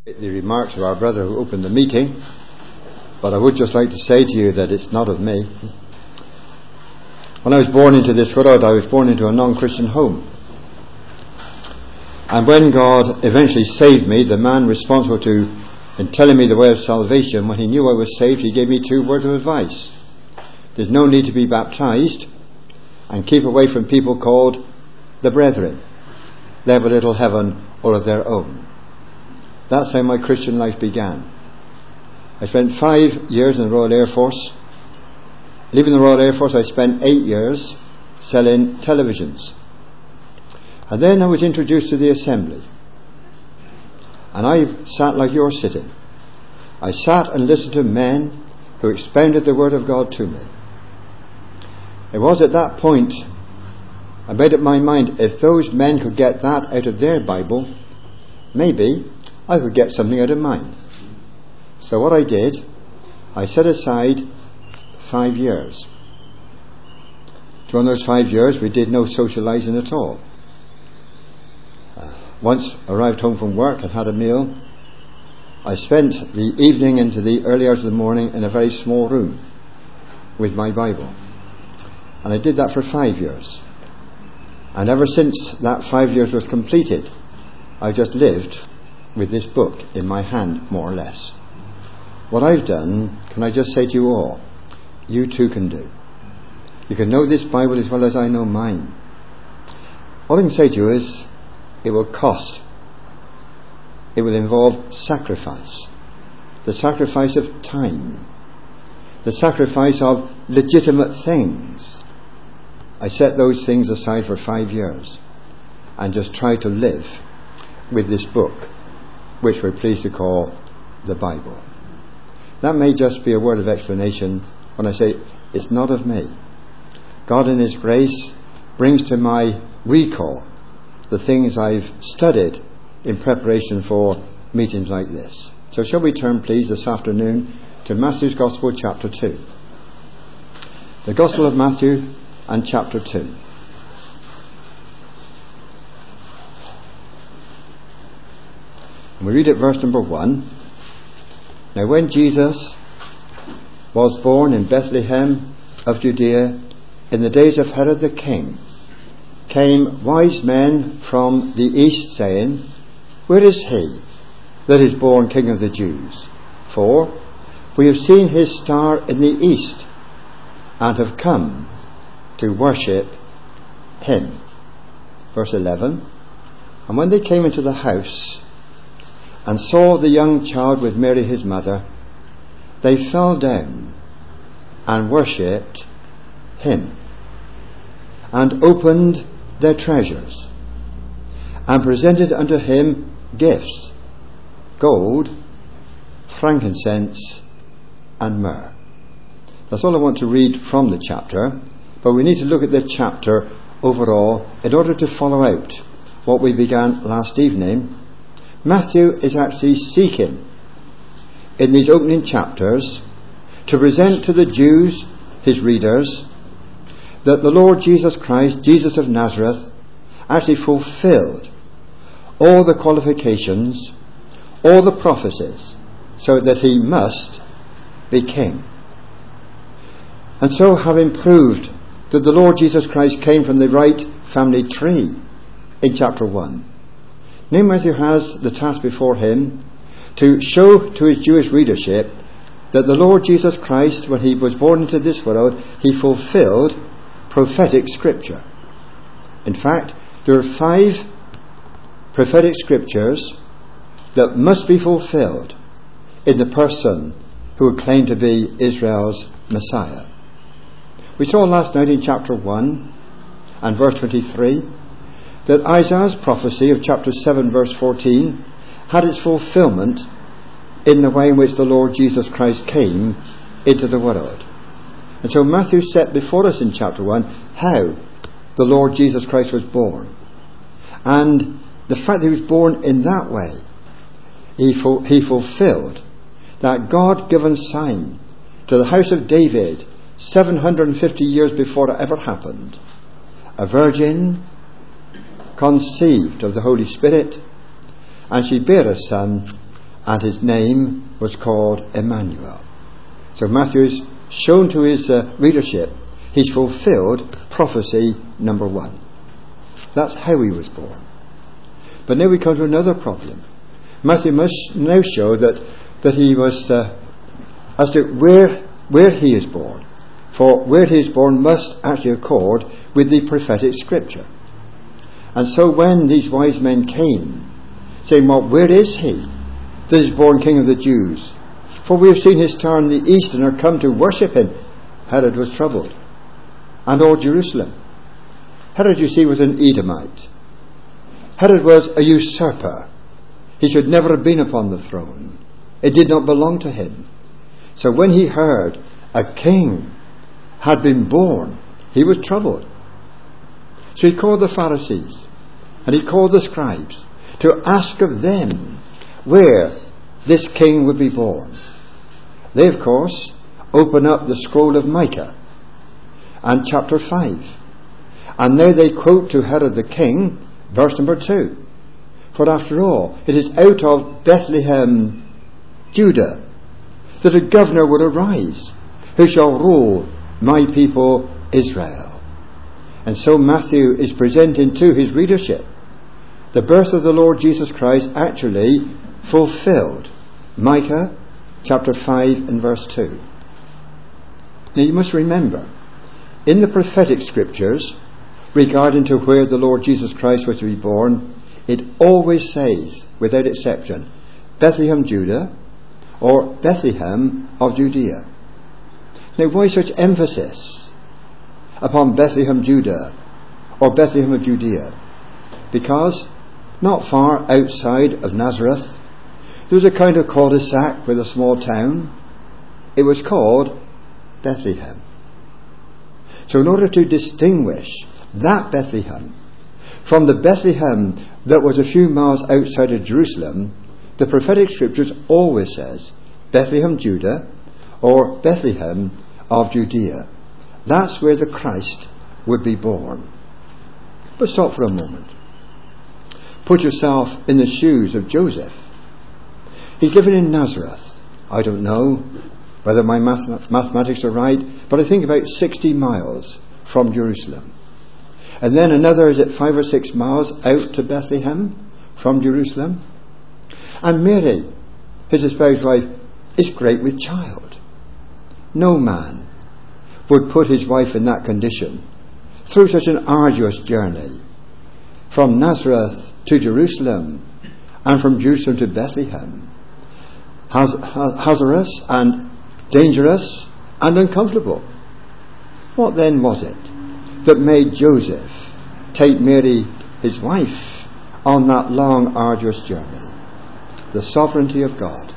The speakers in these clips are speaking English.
The remarks of our brother who opened the meeting, but I would just like to say to you that it's not of me. When I was born into this world, I was born into a non-Christian home. And when God eventually saved me, the man responsible in telling me the way of salvation, when he knew I was saved, he gave me 2 words of advice. There's no need to be baptized, and keep away from people called the brethren. They have a little heaven all of their own. That's how my Christian life began. I spent 5 years in the Royal Air Force. Leaving the Royal Air Force, I spent 8 years selling televisions. And then I was introduced to the assembly. And I sat like you're sitting. I sat and listened to men who expounded the Word of God to me. It was at that point I made up my mind, if those men could get that out of their Bible, maybe I could get something out of mine. So what I did, I set aside 5 years. During those 5 years, we did no socialising at all. Once arrived home from work and had a meal, I spent the evening into the early hours of the morning in a very small room with my Bible. And I did that for 5 years. And ever since that 5 years was completed, I just lived with this book in my hand, more or less. What I've done, can I just say to you all, you too can do. You can know this Bible as well as I know mine. All I can say to you is, it will cost. It will involve sacrifice. The sacrifice of time. The sacrifice of legitimate things. I set those things aside for 5 years and just tried to live with this book, which we're pleased to call the Bible. That may just be a word of explanation when I say it's not of me. God in His grace brings to my recall the things I've studied in preparation for meetings like this. So shall we turn please this afternoon to Matthew's Gospel chapter 2. The Gospel of Matthew and chapter 2. And we read at verse number 1. Now when Jesus was born in Bethlehem of Judea in the days of Herod the king, came wise men from the east, saying, Where is he that is born King of the Jews? For we have seen his star in the east, and have come to worship him. Verse 11. And when they came into the house, and saw the young child with Mary his mother, they fell down and worshipped him, and opened their treasures, and presented unto him gifts, gold, frankincense, and myrrh. That's all I want to read from the chapter, but we need to look at the chapter overall in order to follow out what we began last evening. Matthew is actually seeking in these opening chapters to present to the Jews, his readers, that the Lord Jesus Christ, Jesus of Nazareth, actually fulfilled all the qualifications, all the prophecies, so that he must be king. And so, having proved that the Lord Jesus Christ came from the right family tree in chapter 1, now Matthew has the task before him to show to his Jewish readership that the Lord Jesus Christ, when he was born into this world, he fulfilled prophetic scripture. In fact, there are 5 prophetic scriptures that must be fulfilled in the person who would claim to be Israel's Messiah. We saw last night in chapter 1 and verse 23 that Isaiah's prophecy of chapter 7 verse 14 had its fulfillment in the way in which the Lord Jesus Christ came into the world. And so Matthew set before us in chapter 1 how the Lord Jesus Christ was born. And the fact that he was born in that way, he fulfilled that God-given sign to the house of David 750 years before it ever happened. A virgin conceived of the Holy Spirit, and she bare a son, and his name was called Emmanuel. So Matthew's shown to his readership he's fulfilled prophecy number 1. That's how he was born. But now we come to another problem. Matthew must now show that he was as to where he is born. For where he is born must actually accord with the prophetic scripture. And so when these wise men came, saying, well, where is he that is born King of the Jews? For we have seen his star in the east and are come to worship him. Herod was troubled, and all Jerusalem. Herod, you see, was an Edomite. Herod was a usurper. He should never have been upon the throne. It did not belong to him. So when he heard a king had been born, he was troubled. So he called the Pharisees and he called the scribes to ask of them where this king would be born. They, of course, open up the scroll of Micah and chapter 5. And now they quote to Herod the king, verse number 2. For after all, it is out of Bethlehem, Judah, that a governor would arise, who shall rule my people Israel. And so Matthew is presenting to his readership the birth of the Lord Jesus Christ actually fulfilled. Micah chapter 5 and verse 2. Now you must remember, in the prophetic scriptures regarding to where the Lord Jesus Christ was to be born, it always says, without exception, Bethlehem, Judah, or Bethlehem of Judea. Now why such emphasis upon Bethlehem, Judah, or Bethlehem of Judea? Because not far outside of Nazareth, there was a kind of cul-de-sac with a small town. It was called Bethlehem. So in order to distinguish that Bethlehem from the Bethlehem that was a few miles outside of Jerusalem, the prophetic scriptures always says Bethlehem, Judah, or Bethlehem of Judea. That's where the Christ would be born. But stop for a moment. Put yourself in the shoes of Joseph. He's living in Nazareth. I don't know whether my mathematics are right, but I think about 60 miles from Jerusalem. And then another, is it 5 or 6 miles out to Bethlehem from Jerusalem? And Mary, his espoused wife, is great with child. No man would put his wife in that condition through such an arduous journey from Nazareth to Jerusalem and from Jerusalem to Bethlehem. Hazardous and dangerous and uncomfortable. What then was it that made Joseph take Mary, his wife, on that long, arduous journey? The sovereignty of God.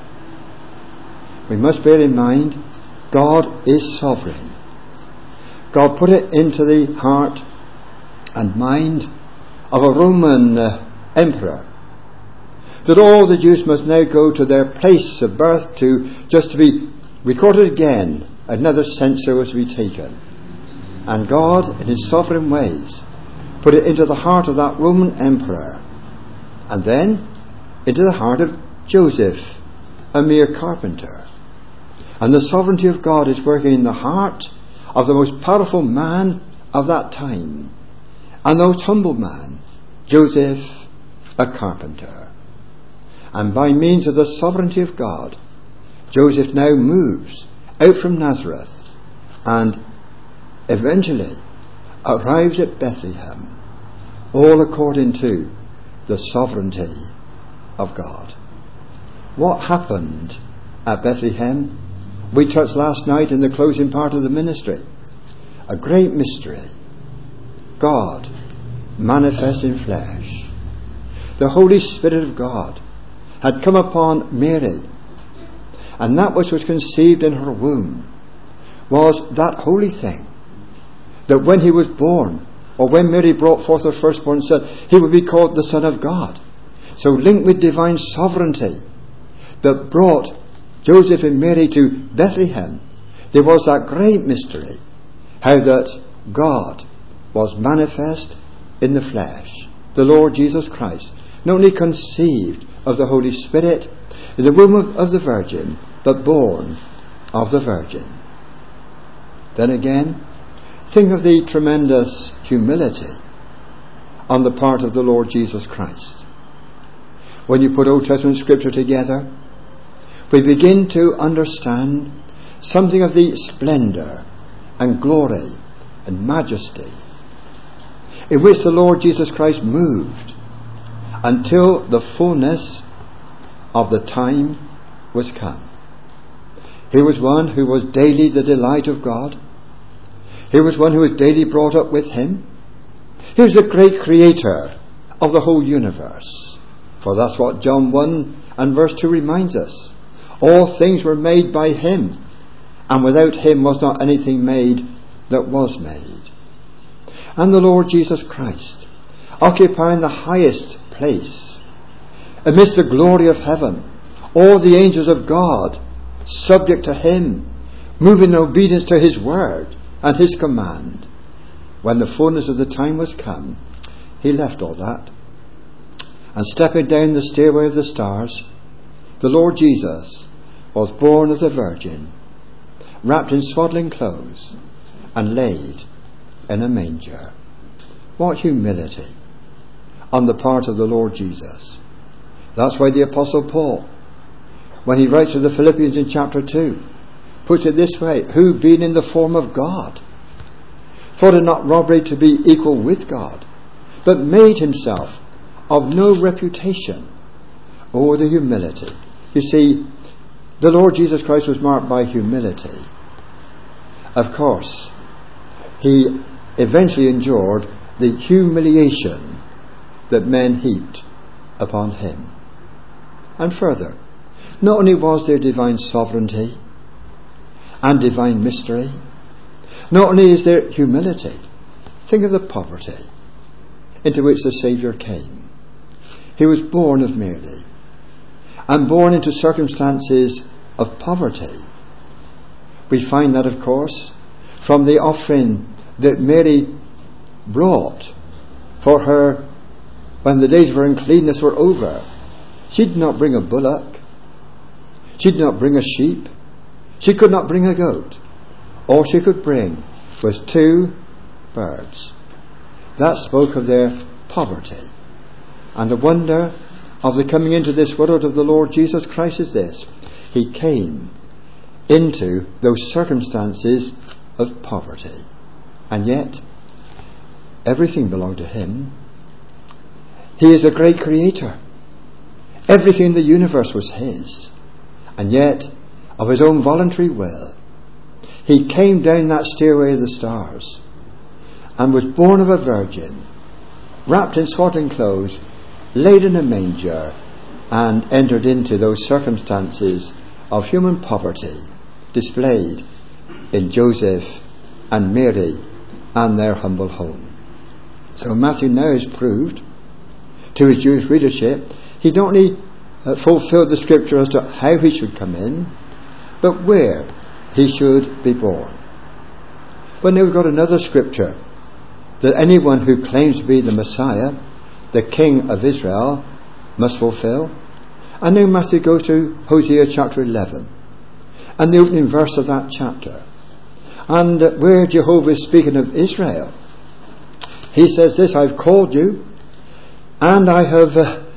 We must bear in mind, God is sovereign. God put it into the heart and mind of a Roman emperor that all the Jews must now go to their place of birth to be recorded again. Another census was to be taken. And God, in his sovereign ways, put it into the heart of that Roman emperor, and then into the heart of Joseph, a mere carpenter. And the sovereignty of God is working in the heart of the most powerful man of that time, and the most humble man, Joseph, a carpenter. And by means of the sovereignty of God, Joseph now moves out from Nazareth and eventually arrives at Bethlehem, all according to the sovereignty of God. What happened at Bethlehem? We touched last night in the closing part of the ministry. A great mystery. God manifest in flesh. The Holy Spirit of God had come upon Mary, and that which was conceived in her womb was that holy thing, that when he was born, or when Mary brought forth her firstborn son, he would be called the Son of God. So linked with divine sovereignty that brought Joseph and Mary to Bethlehem, there was that great mystery, how that God was manifest in the flesh, the Lord Jesus Christ, not only conceived of the Holy Spirit, In the womb of the Virgin, but born of the Virgin. Then again, think of the tremendous humility on the part of the Lord Jesus Christ. When you put Old Testament scripture together, we begin to understand something of the splendour and glory and majesty in which the Lord Jesus Christ moved until the fullness of the time was come. He was one who was daily the delight of God. He was one who was daily brought up with him. He was the great creator of the whole universe. For that's what John 1 and verse 2 reminds us. All things were made by him, and without him was not anything made that was made. And the Lord Jesus Christ, occupying the highest place, amidst the glory of heaven, all the angels of God, subject to him, moving in obedience to his word and his command. When the fullness of the time was come, he left all that, and stepping down the stairway of the stars, the Lord Jesus was born of the Virgin, wrapped in swaddling clothes, and laid in a manger. What humility on the part of the Lord Jesus. That's why the Apostle Paul, when he writes to the Philippians in chapter 2, puts it this way: who, being in the form of God, thought it not robbery to be equal with God, but made himself of no reputation. Oh, the humility. You see, the Lord Jesus Christ was marked by humility. Of course, he eventually endured the humiliation that men heaped upon him. And further, not only was there divine sovereignty and divine mystery, not only is there humility, think of the poverty into which the Saviour came. He was born of Mary, and born into circumstances of poverty. We find that, of course, from the offering that Mary brought for her when the days of her uncleanness were over. She did not bring a bullock. She did not bring a sheep. She could not bring a goat. All she could bring was 2 birds. That spoke of their poverty. And the wonder of the coming into this world of the Lord Jesus Christ is this: he came into those circumstances of poverty. And yet, everything belonged to him. He is a great creator. Everything in the universe was his. And yet, of his own voluntary will, he came down that stairway of the stars and was born of a virgin, wrapped in swaddling clothes, laid in a manger, and entered into those circumstances of human poverty displayed in Joseph and Mary and their humble home. So Matthew now has proved to his Jewish readership he not only fulfilled the scripture as to how he should come in, but where he should be born. But now we've got another scripture that anyone who claims to be the Messiah, the King of Israel, must fulfill. And now Matthew goes to Hosea chapter 11 and the opening verse of that chapter. And where Jehovah is speaking of Israel, he says this: I've called you, and I've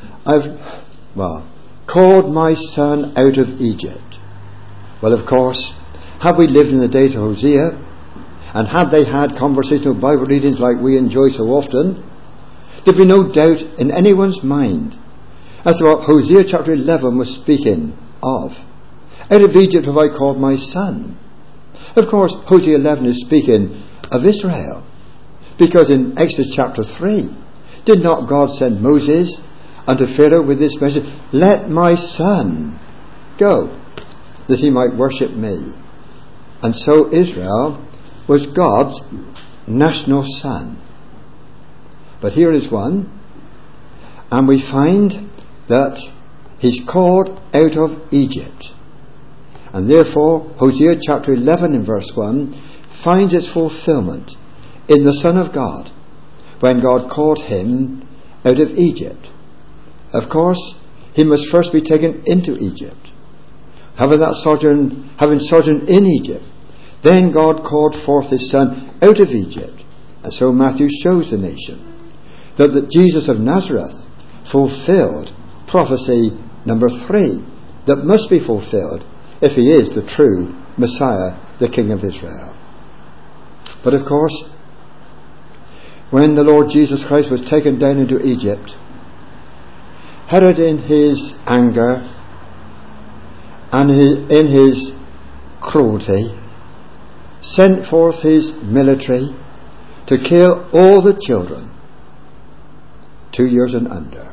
called my son out of Egypt. Well, of course, had we lived in the days of Hosea, and had they had conversational Bible readings like we enjoy so often, there'd be no doubt in anyone's mind as to what Hosea chapter 11 was speaking of. Out of Egypt have I called my son. Of course, Hosea 11 is speaking of Israel, because in Exodus chapter 3, did not God send Moses unto Pharaoh with this message: let my son go, that he might worship me? And so Israel was God's national son. But here is one, and we find that he's called out of Egypt. And therefore, Hosea chapter 11 in verse 1 finds its fulfillment in the Son of God, when God called him out of Egypt. Of course, he must first be taken into Egypt. Having sojourned in Egypt, then God called forth his Son out of Egypt. And so Matthew shows the nation that Jesus of Nazareth fulfilled prophecy number 3 that must be fulfilled if he is the true Messiah, the King of Israel. But of course, when the Lord Jesus Christ was taken down into Egypt, Herod in his anger and in his cruelty sent forth his military to kill all the children 2 years and under.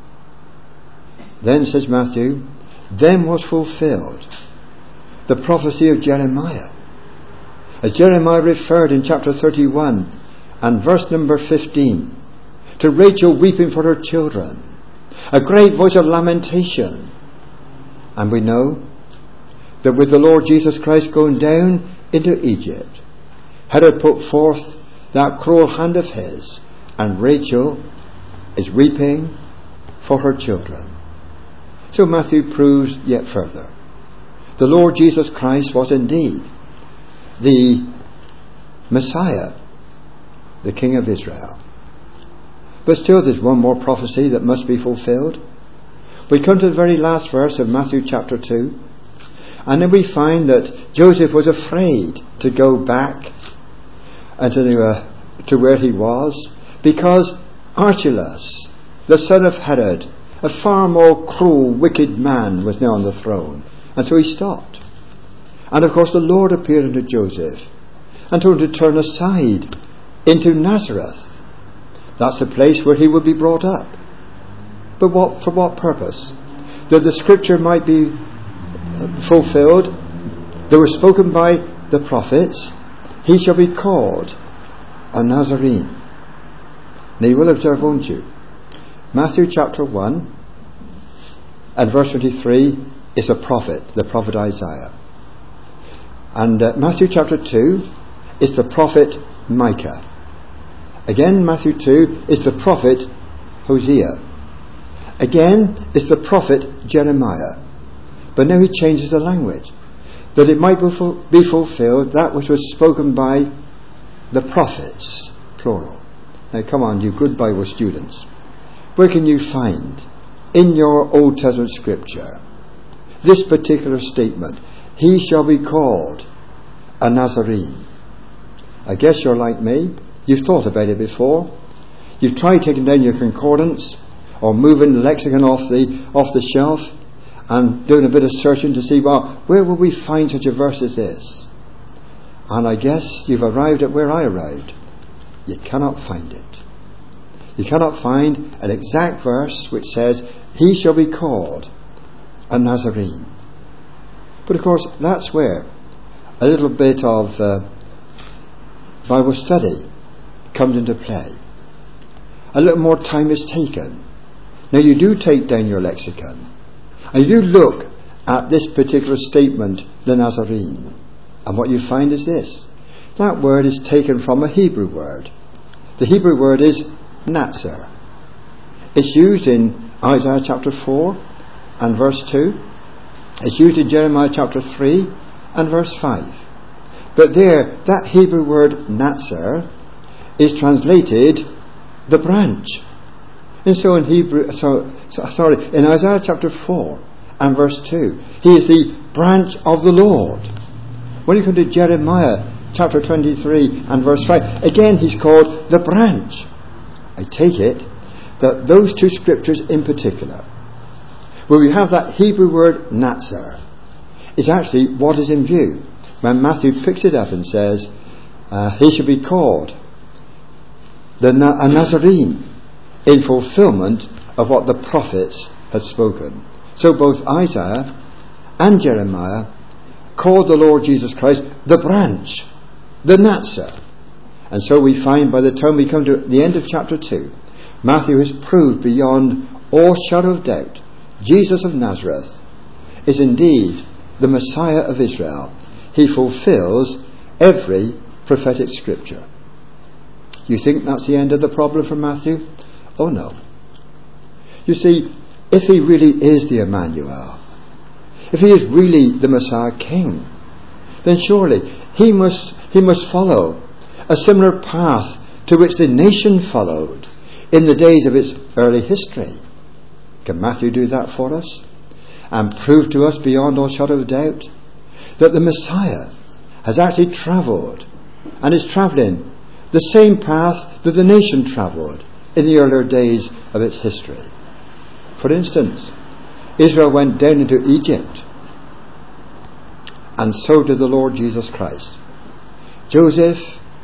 Then, says Matthew, then was fulfilled the prophecy of Jeremiah. As Jeremiah referred in chapter 31 and verse number 15 to Rachel weeping for her children, a great voice of lamentation. And we know that with the Lord Jesus Christ going down into Egypt, Herod put forth that cruel hand of his, and Rachel is weeping for her children. So Matthew proves yet further, the Lord Jesus Christ was indeed the Messiah, the King of Israel. But still there's one more prophecy that must be fulfilled. We come to the very last verse of Matthew chapter 2, and then we find that Joseph was afraid to go back and to where he was, because Archelaus, the son of Herod, a far more cruel, wicked man, was now on the throne. And so he stopped. And of course the Lord appeared unto Joseph and told him to turn aside into Nazareth. That's the place where he would be brought up. But for what purpose? That the scripture might be fulfilled. They were spoken by the prophets. He shall be called a Nazarene. Now you will observe, won't you? Matthew chapter 1 and verse 23 is a prophet, the prophet Isaiah. And Matthew chapter 2 is the prophet Micah. Again, Matthew 2 is the prophet Hosea. Again, is the prophet Jeremiah. But now he changes the language, that it might be fulfilled that which was spoken by the prophets, plural. Now come on, you good Bible students. Where can you find in your Old Testament scripture this particular statement, he shall be called a Nazarene? I guess you're like me. You've thought about it before. You've tried taking down your concordance or moving the lexicon off the shelf and doing a bit of searching to see, well, where will we find such a verse as this? And I guess you've arrived at where I arrived. You cannot find it. You cannot find an exact verse which says, he shall be called a Nazarene. But of course, that's where a little bit of Bible study comes into play. A little more time is taken. Now you do take down your lexicon and you do look at this particular statement, the Nazarene, and what you find is this. That word is taken from a Hebrew word. The Hebrew word is Nazar. It's used in Isaiah chapter 4 and verse 2. It's used in Jeremiah chapter 3 and verse 5. But there, that Hebrew word Nazar is translated the branch. And so in in Isaiah chapter 4 and verse 2, he is the branch of the Lord. When you come to Jeremiah chapter 23 and verse 5, again he's called the branch. I take it that those two scriptures in particular, where we have that Hebrew word Nazar, is actually what is in view when Matthew picks it up and says, he shall be called a Nazarene, in fulfillment of what the prophets had spoken. So both Isaiah and Jeremiah called the Lord Jesus Christ the branch, the Nazar. And so we find by the time we come to the end of chapter 2, Matthew has proved beyond all shadow of doubt Jesus of Nazareth is indeed the Messiah of Israel. He fulfills every prophetic scripture. You think that's the end of the problem for Matthew? Oh no. You see, if he really is the Emmanuel, if he is really the Messiah King, then surely he must follow a similar path to which the nation followed in the days of its early history. Can Matthew do that for us and prove to us beyond all shadow of doubt that the Messiah has actually travelled and is travelling the same path that the nation travelled in the earlier days of its history? For instance, Israel went down into Egypt, and so did the Lord Jesus Christ. Joseph,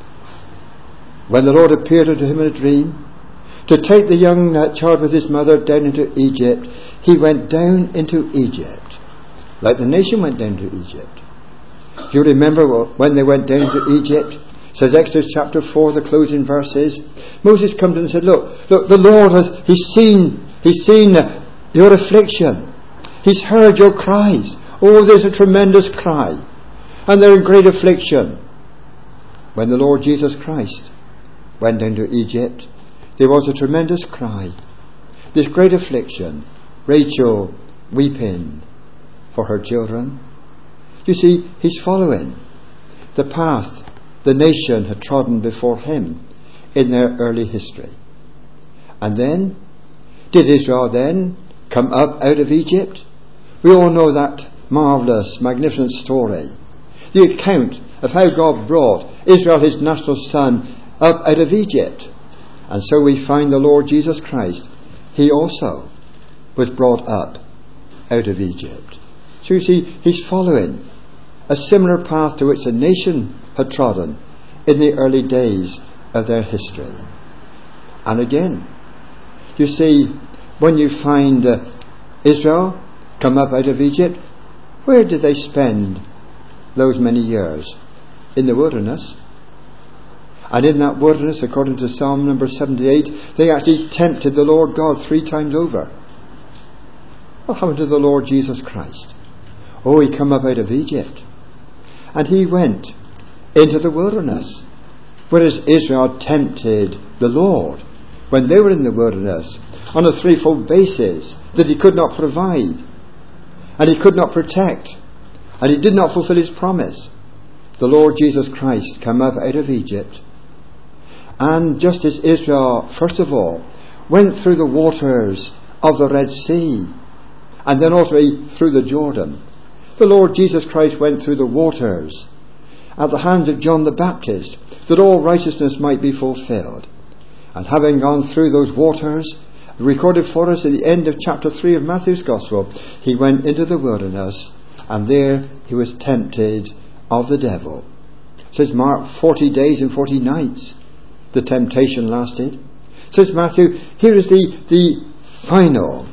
when the Lord appeared unto him in a dream to take the young child with his mother down into Egypt, he went down into Egypt, like the nation went down to Egypt. You remember when they went down to Egypt? Says Exodus chapter 4, the closing verses. Moses comes to them and said, look, the Lord he's seen your affliction. He's heard your cries. Oh, there's a tremendous cry. And they're in great affliction. When the Lord Jesus Christ went down to Egypt, there was a tremendous cry. This great affliction. Rachel weeping for her children. You see, he's following the path the nation had trodden before him in their early history. And then, did Israel then come up out of Egypt? We all know that marvellous, magnificent story. The account of how God brought Israel, his national son, up out of Egypt. And so we find the Lord Jesus Christ. He also was brought up out of Egypt. So you see, he's following a similar path to which the nation had trodden in the early days of their history. And again, you see, when you find Israel come up out of Egypt, where did they spend those many years? In the wilderness. And in that wilderness, according to Psalm number 78, they actually tempted the Lord God 3 times over. What happened to the Lord Jesus Christ? Oh, he came up out of Egypt. And he went into the wilderness. Whereas Israel tempted the Lord when they were in the wilderness on a threefold basis, that he could not provide, and he could not protect, and he did not fulfill his promise. The Lord Jesus Christ came up out of Egypt, and just as Israel, first of all, went through the waters of the Red Sea, and then also through the Jordan, the Lord Jesus Christ went through the waters at the hands of John the Baptist, that all righteousness might be fulfilled. And having gone through those waters, recorded for us at the end of chapter 3 of Matthew's Gospel, he went into the wilderness, and there he was tempted of the devil. Says Mark, 40 days and 40 nights the temptation lasted. Says Matthew, here is the final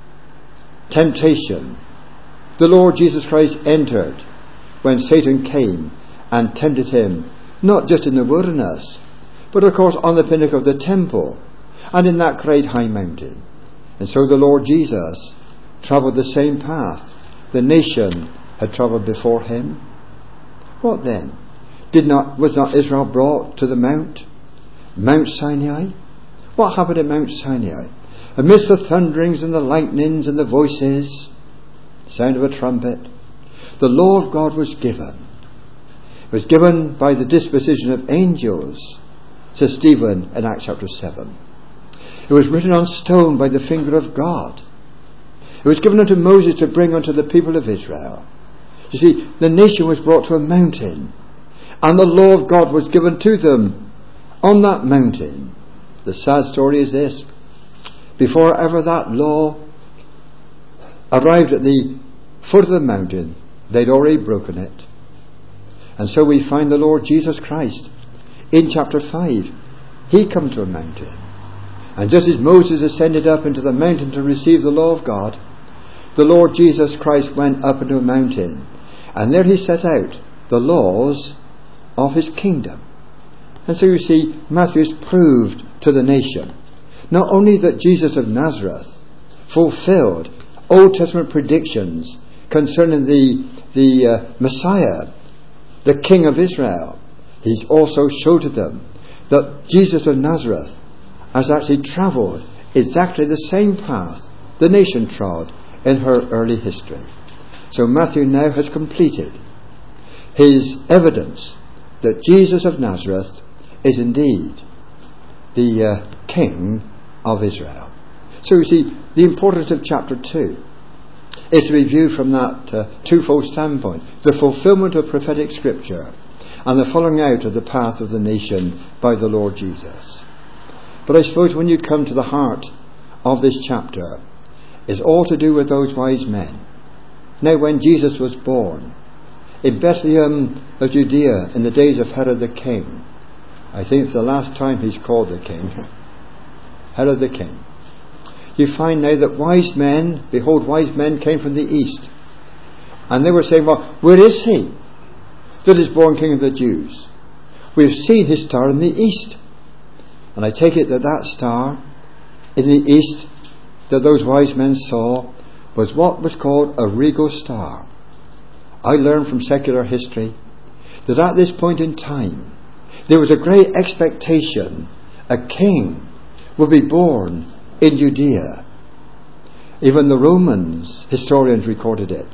temptation the Lord Jesus Christ entered when Satan came and tempted him, not just in the wilderness, but of course on the pinnacle of the temple and in that great high mountain. And so the Lord Jesus travelled the same path the nation had travelled before him. What then? Was not Israel brought to the Mount Sinai? What happened at Mount Sinai? Amidst the thunderings and the lightnings and the voices, the sound of a trumpet, the law of God was given. It was given by the disposition of angels, says Stephen in Acts chapter 7. It was written on stone by the finger of God. It was given unto Moses to bring unto the people of Israel. You see, the nation was brought to a mountain, and the law of God was given to them on that mountain. The sad story is this: before ever that law arrived at the foot of the mountain, they'd already broken it. And so we find the Lord Jesus Christ in chapter 5. He come to a mountain. And just as Moses ascended up into the mountain to receive the law of God, the Lord Jesus Christ went up into a mountain. And there he set out the laws of his kingdom. And so you see, Matthew has proved to the nation not only that Jesus of Nazareth fulfilled Old Testament predictions concerning the Messiah, the King of Israel, he's also showed to them that Jesus of Nazareth has actually travelled exactly the same path the nation trod in her early history. So Matthew now has completed his evidence that Jesus of Nazareth is indeed the King of Israel. So you see, the importance of chapter 2 is to be viewed from that twofold standpoint: the fulfillment of prophetic scripture and the following out of the path of the nation by the Lord Jesus. But I suppose when you come to the heart of this chapter, it's all to do with those wise men. Now, when Jesus was born in Bethlehem of Judea in the days of Herod the king, I think it's the last time he's called the king, Herod the king, you find now that wise men came from the east. And they were saying, well, where is he that is born King of the Jews? We've seen his star in the east. And I take it that that star in the east that those wise men saw was what was called a regal star. I learned from secular history that at this point in time there was a great expectation a king would be born in Judea. Even the Romans historians recorded it.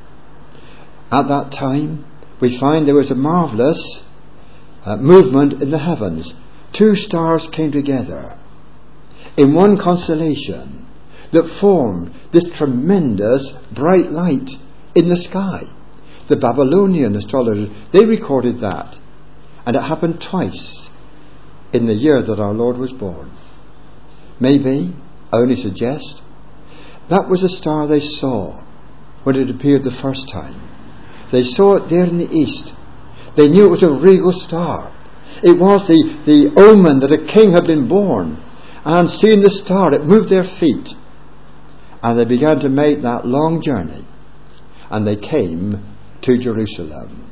At that time we find there was a marvellous movement in the heavens. Two stars came together in one constellation that formed this tremendous bright light in the sky. The Babylonian astrologers, they recorded that, and it happened twice in the year that our Lord was born. Maybe, I only suggest, that was a star they saw when it appeared the first time. They saw it there in the east. They knew it was a regal star. It was the omen that a king had been born. And seeing the star, it moved their feet. And they began to make that long journey. And they came to Jerusalem.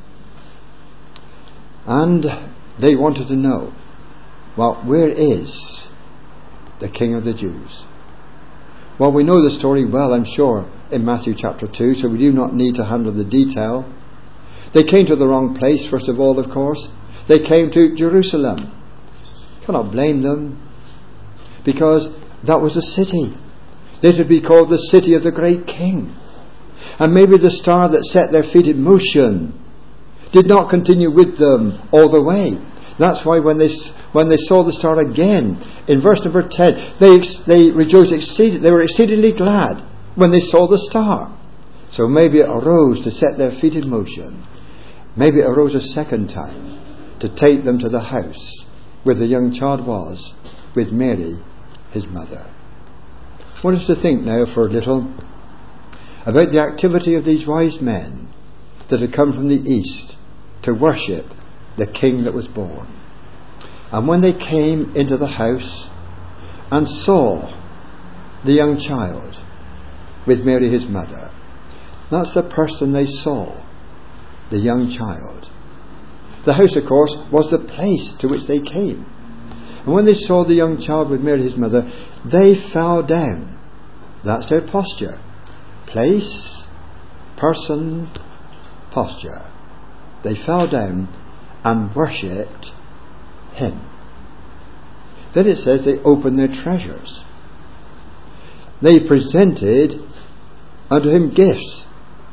And they wanted to know, well, where is the King of the Jews? Well, we know the story well, I'm sure, in Matthew chapter 2, so we do not need to handle the detail. They came to the wrong place, first of all, of course. They came to Jerusalem. Cannot blame them, because that was a city. They should be called the city of the great king. And maybe the star that set their feet in motion did not continue with them all the way. That's why when they saw the star again, in verse number 10, they rejoiced they were exceedingly glad when they saw the star. So maybe it arose to set their feet in motion. Maybe it arose a second time to take them to the house where the young child was, with Mary, his mother. I want us to think now for a little about the activity of these wise men that had come from the east to worship the king that was born. And when they came into the house and saw the young child with Mary his mother, that's the person they saw, the young child. The house, of course, was the place to which they came. And when they saw the young child with Mary his mother, they fell down. That's their posture. Place, person, posture. They fell down and worshipped him. Then it says they opened their treasures. They presented unto him gifts: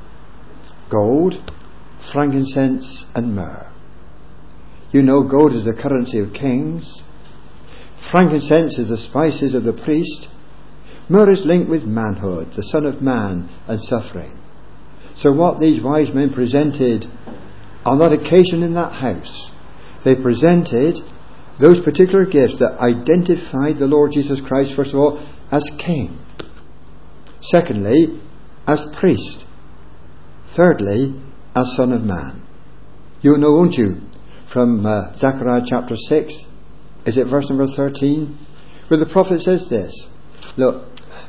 gold, frankincense and myrrh. You know, gold is the currency of kings. Frankincense is the spices of the priest. Myrrh is linked with manhood, the Son of Man, and suffering. So what these wise men presented on that occasion in that house, they presented those particular gifts that identified the Lord Jesus Christ, first of all, as King. Secondly, as priest. Thirdly, as Son of Man. You know, won't you, from Zechariah chapter 6, is it verse number 13, where the prophet says this: look,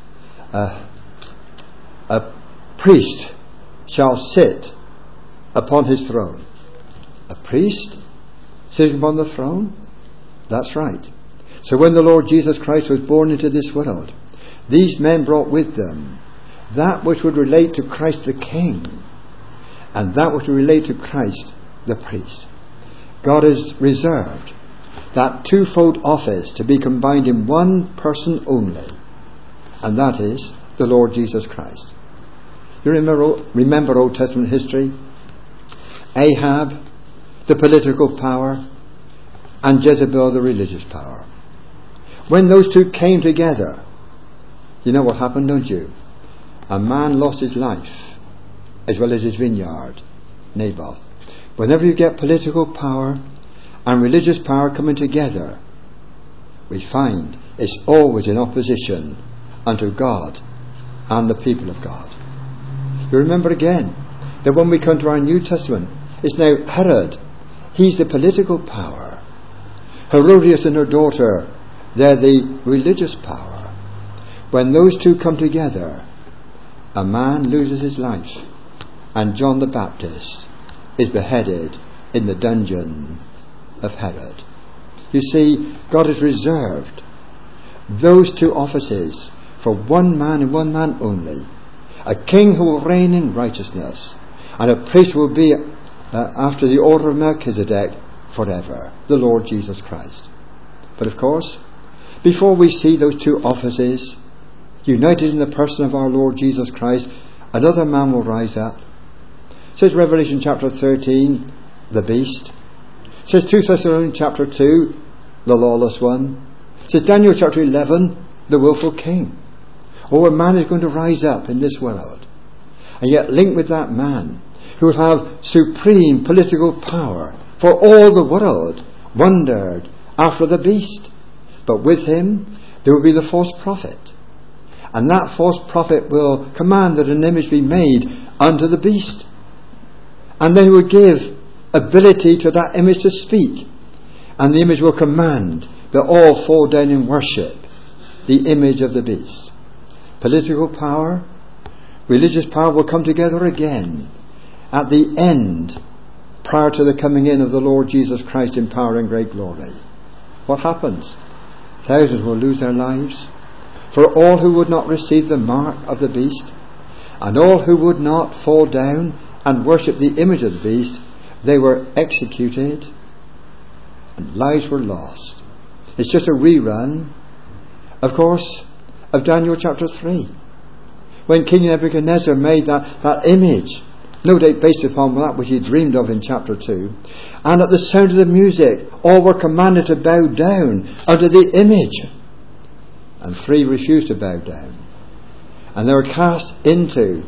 a priest shall sit upon his throne. A priest sitting upon the throne? That's right. So when the Lord Jesus Christ was born into this world, these men brought with them that which would relate to Christ the King, and that which would relate to Christ the priest. God has reserved that twofold office to be combined in one person only, and that is the Lord Jesus Christ. You remember Old Testament history? Ahab, the political power, and Jezebel, the religious power. When those two came together, you know what happened, don't you? A man lost his life, as well as his vineyard, Naboth. Whenever you get political power and religious power coming together, we find it's always in opposition unto God and the people of God. You remember again that when we come to our New Testament, it's now Herod. He's the political power. Herodias and her daughter, they're the religious power. When those two come together, a man loses his life, and John the Baptist is beheaded in the dungeon of Herod. You see, God has reserved those two offices for one man and one man only. A king who will reign in righteousness, and a priest who will be after the order of Melchizedek forever, the Lord Jesus Christ. But of course, before we see those two offices united in the person of our Lord Jesus Christ, another man will rise up. It says Revelation chapter 13, the beast. It says 2 Thessalonians chapter 2, the lawless one. It says Daniel chapter 11, the willful king. Oh, a man is going to rise up in this world, and yet linked with that man who will have supreme political power, for all the world wondered after the beast. But with him there will be the false prophet, and that false prophet will command that an image be made unto the beast, and then he will give ability to that image to speak, and the image will command that all fall down in worship the image of the beast. Political power, religious power will come together again at the end, prior to the coming in of the Lord Jesus Christ in power and great glory. What happens? Thousands will lose their lives. For all who would not receive the mark of the beast, and all who would not fall down and worship the image of the beast, they were executed and lives were lost. It's just a rerun, of course, of Daniel chapter 3, when King Nebuchadnezzar made that image, no doubt based upon that which he dreamed of in chapter 2, and at the sound of the music all were commanded to bow down under the image, and 3 refused to bow down, and they were cast into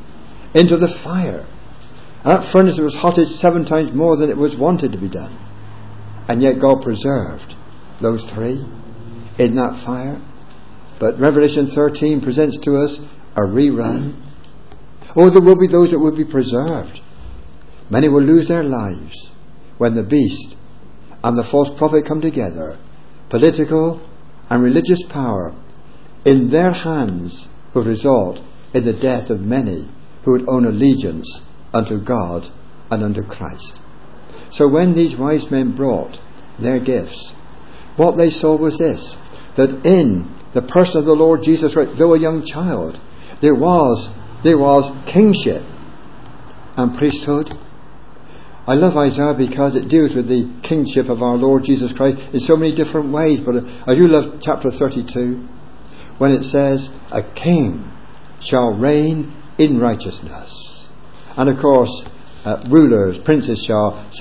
the fire. And that furnace was hotted 7 times more than it was wanted to be done, and yet God preserved those 3 in that fire. But Revelation 13 presents to us a rerun. Oh, there will be those that will be preserved. Many will lose their lives when the beast and the false prophet come together. Political and religious power in their hands will result in the death of many who would own allegiance unto God and unto Christ. So when these wise men brought their gifts, what they saw was this, that in the person of the Lord Jesus Christ, though a young child, there was kingship and priesthood. I love Isaiah because it deals with the kingship of our Lord Jesus Christ in so many different ways. But I do love chapter 32 when it says, a king shall reign in righteousness. And of course, rulers, princes shall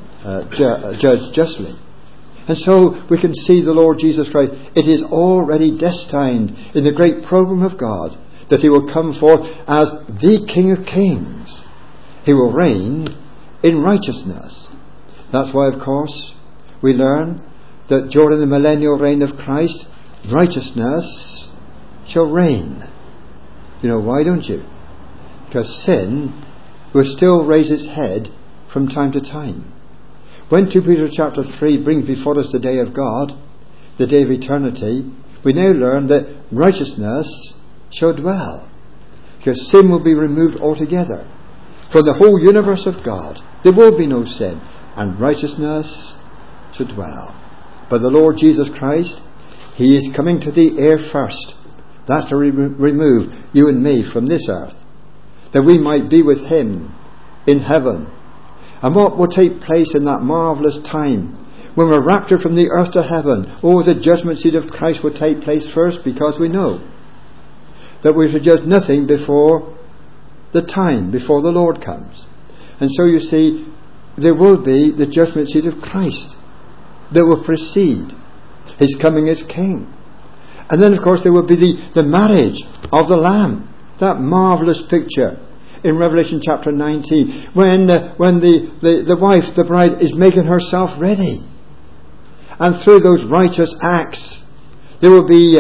judge justly. And so we can see the Lord Jesus Christ. It is already destined in the great program of God that he will come forth as the King of Kings. He will reign in righteousness. That's why, of course, we learn that during the millennial reign of Christ, righteousness shall reign. You know why, don't you? Because sin will still raise its head from time to time. When 2 Peter chapter 3 brings before us the day of God, the day of eternity, we now learn that righteousness shall dwell. Because sin will be removed altogether. From the whole universe of God, there will be no sin, and righteousness shall dwell. But the Lord Jesus Christ, he is coming to the air first. That's to remove you and me from this earth, that we might be with him in heaven. And what will take place in that marvellous time when we're raptured from the earth to heaven? Oh, the judgment seat of Christ will take place first, because we know that we should judge nothing before the time, before the Lord comes. And so you see, there will be the judgment seat of Christ that will precede his coming as King. And then of course there will be the marriage of the Lamb, that marvellous picture in Revelation chapter 19, when the wife, the bride, is making herself ready. And through those righteous acts, there will be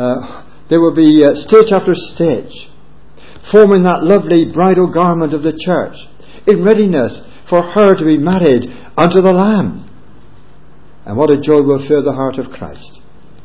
stitch after stitch, forming that lovely bridal garment of the church, in readiness for her to be married unto the Lamb. And what a joy will fill the heart of Christ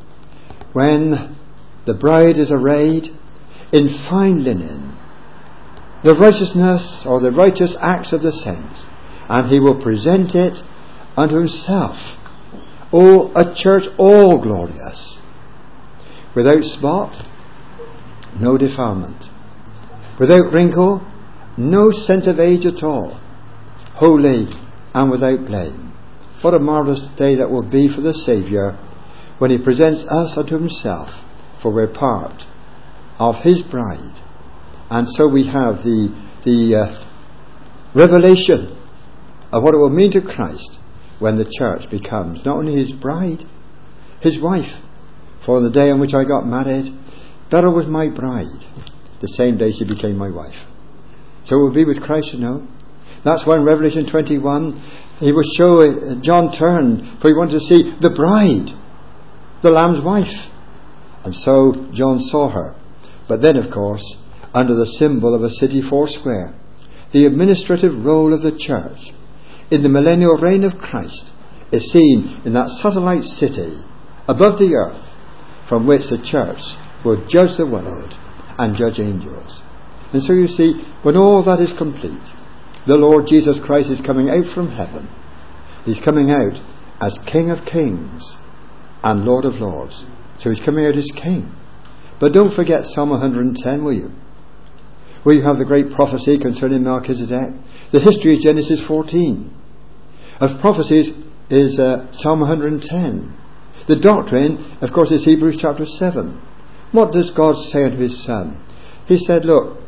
when the bride is arrayed in fine linen, the righteousness or the righteous acts of the saints, and he will present it unto himself. Oh, a church all glorious, without spot, no defilement, without wrinkle, no sense of age at all, holy and without blame. What a marvellous day that will be for the Saviour when he presents us unto himself, for we're part of his bride. And so we have the revelation of what it will mean to Christ when the church becomes not only his bride, his wife. For the day on which I got married, Beryl was my bride. The same day she became my wife. So it will be with Christ, you know. That's why in Revelation 21 he will show, John turned, for he wanted to see the bride, the Lamb's wife. And so John saw her. But then, of course, under the symbol of a city foursquare, the administrative role of the church in the millennial reign of Christ is seen in that satellite city above the earth, from which the church will judge the world and judge angels. And so you see, when all that is complete, the Lord Jesus Christ is coming out from heaven. He's coming out as King of Kings and Lord of Lords. So he's coming out as King. But don't forget Psalm 110, will you? Where you have the great prophecy concerning Melchizedek. The history of Genesis 14. Of prophecies is Psalm 110. The doctrine, of course, is Hebrews chapter 7. What does God say unto his Son? He said, look,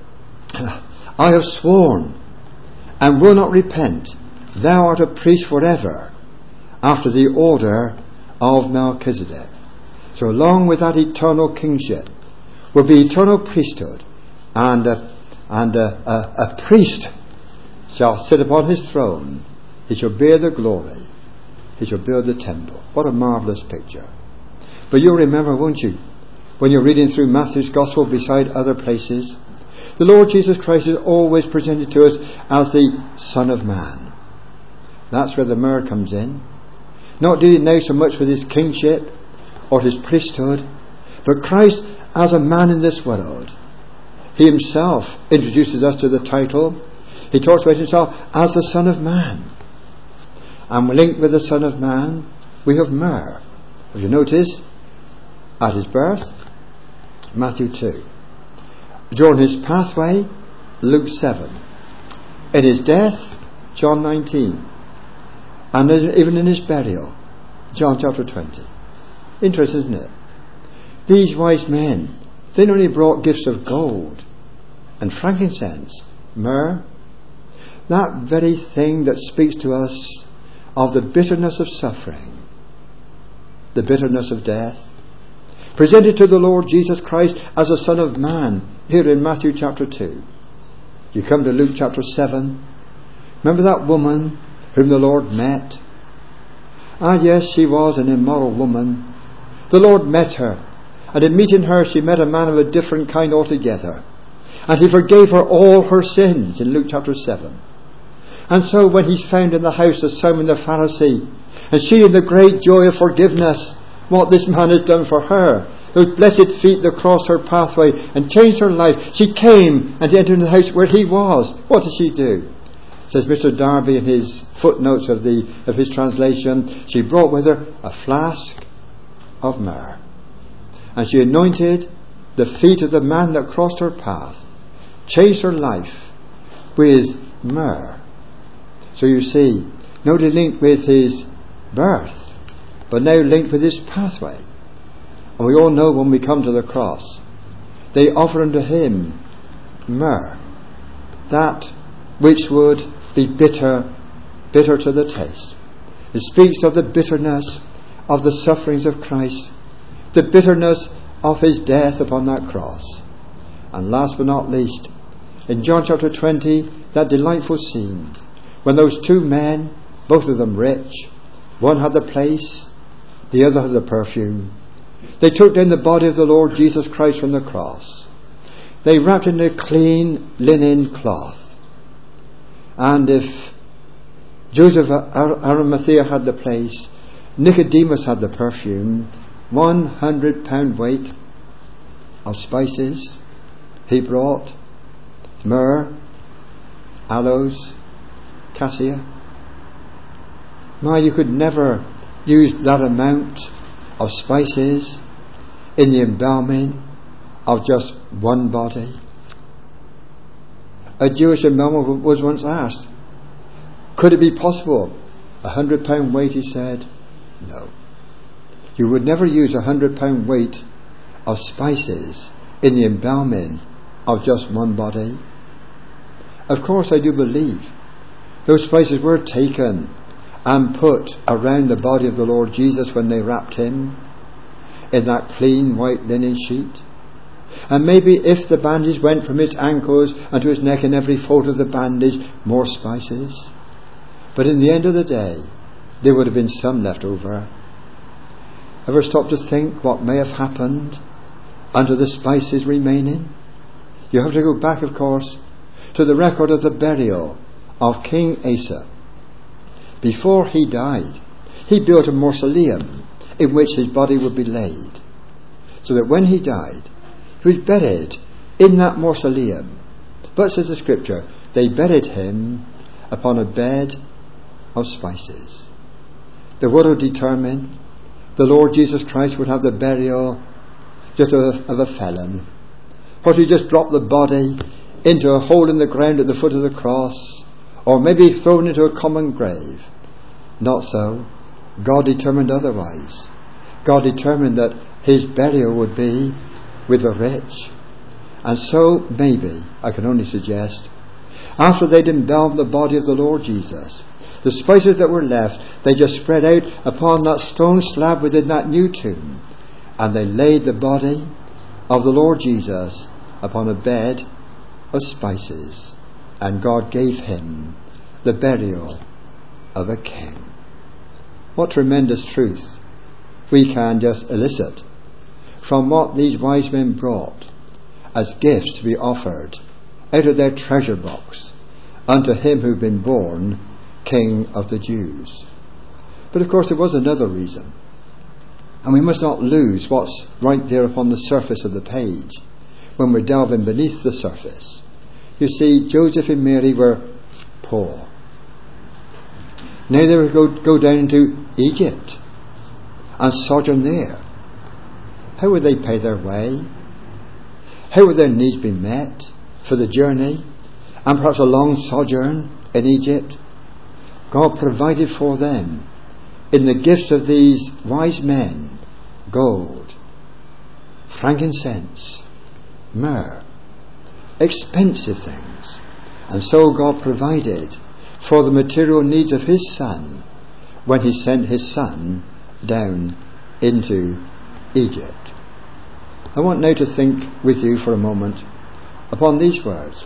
I have sworn and will not repent. Thou art a priest forever, after the order of Melchizedek. So along with that eternal kingship will be eternal priesthood, and a priest shall sit upon his throne. He shall bear the glory. He shall build the temple. What a marvellous picture. But you'll remember, won't you, when you're reading through Matthew's Gospel beside other places, the Lord Jesus Christ is always presented to us as the Son of Man. That's where the myrrh comes in. Not dealing now so much with his kingship or his priesthood, but Christ as a man in this world. He himself introduces us to the title. He talks about himself as the Son of Man. And linked with the Son of Man, we have myrrh. Have you noticed? At his birth, Matthew 2. During his pathway, Luke 7. In his death, John 19. And even in his burial, John chapter 20. Interesting, isn't it? These wise men, they not only brought gifts of gold and frankincense, myrrh, that very thing that speaks to us of the bitterness of suffering, the bitterness of death, presented to the Lord Jesus Christ as the Son of Man here in Matthew chapter 2. You come to Luke chapter 7. Remember that woman whom the Lord met? Ah, yes, she was an immoral woman. The Lord met her, and in meeting her she met a man of a different kind altogether, and he forgave her all her sins in Luke chapter 7. And so when he's found in the house of Simon the Pharisee, and she in the great joy of forgiveness, what this man has done for her, those blessed feet that crossed her pathway and changed her life, she came and entered into the house where he was. What did she do? Says Mr. Darby in his footnotes of his translation, she brought with her a flask of myrrh, and she anointed the feet of the man that crossed her path, changed her life with myrrh. So you see, not only linked with his birth, but now linked with his pathway. And we all know when we come to the cross they offer unto him myrrh, that which would be bitter to the taste. It speaks of the bitterness of the sufferings of Christ, the bitterness of his death upon that cross. And last but not least, in John chapter 20, that delightful scene when those two men, both of them rich, one had the place, the other had the perfume. They took down the body of the Lord Jesus Christ from the cross. They wrapped it in a clean linen cloth. And if Joseph Arimathea had the place, Nicodemus had the perfume, 100 pound weight of spices he brought, myrrh, aloes, cassia. Now you could never use that amount of spices in the embalming of just one body. A Jewish embalmer was once asked, could it be possible? 100 pound weight, he said. No. You would never use 100 pound weight of spices in the embalming of just one body. Of course I do believe those spices were taken and put around the body of the Lord Jesus when they wrapped him in that clean white linen sheet. And maybe if the bandage went from his ankles and to his neck, in every fold of the bandage, more spices. But in the end of the day, there would have been some left over. Ever stop to think what may have happened unto the spices remaining? You have to go back, of course, to the record of the burial of King Asa. Before he died, he built a mausoleum in which his body would be laid, so that when he died, he was buried in that mausoleum. But, says the scripture, they buried him upon a bed of spices. The word would determine the Lord Jesus Christ would have the burial just of a felon. Or he just dropped the body into a hole in the ground at the foot of the cross, or maybe thrown into a common grave. Not so. God determined otherwise. God determined that his burial would be with the rich. And so, maybe, I can only suggest, after they'd embalmed the body of the Lord Jesus, the spices that were left, they just spread out upon that stone slab within that new tomb, and they laid the body of the Lord Jesus upon a bed of spices, and God gave him the burial of a king. What tremendous truth we can just elicit from what these wise men brought as gifts to be offered out of their treasure box unto him who had been born King of the Jews. But of course there was another reason, and we must not lose what's right there upon the surface of the page when we're delving beneath the surface. You see, Joseph and Mary were poor. Now they would go down into Egypt and sojourn there. How would they pay their way? How would their needs be met for the journey and perhaps a long sojourn in Egypt? God provided for them in the gifts of these wise men gold, frankincense, myrrh, expensive things. And so God provided for the material needs of his Son when he sent his Son down into Egypt. I want now to think with you for a moment upon these words.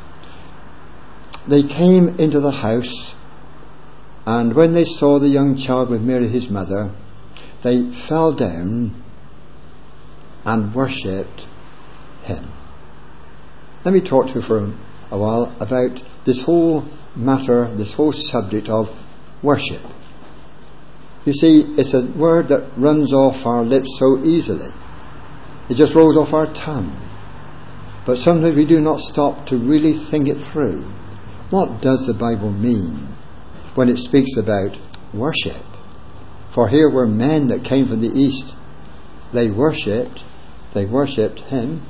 They came into the house, and when they saw the young child with Mary his mother, they fell down and worshipped him. Let me talk to you for a while about this whole matter, this whole subject of worship. You see, it's a word that runs off our lips so easily. It just rolls off our tongue. But sometimes we do not stop to really think it through. What does the Bible mean when it speaks about worship? For here were men that came from the east. They worshipped him.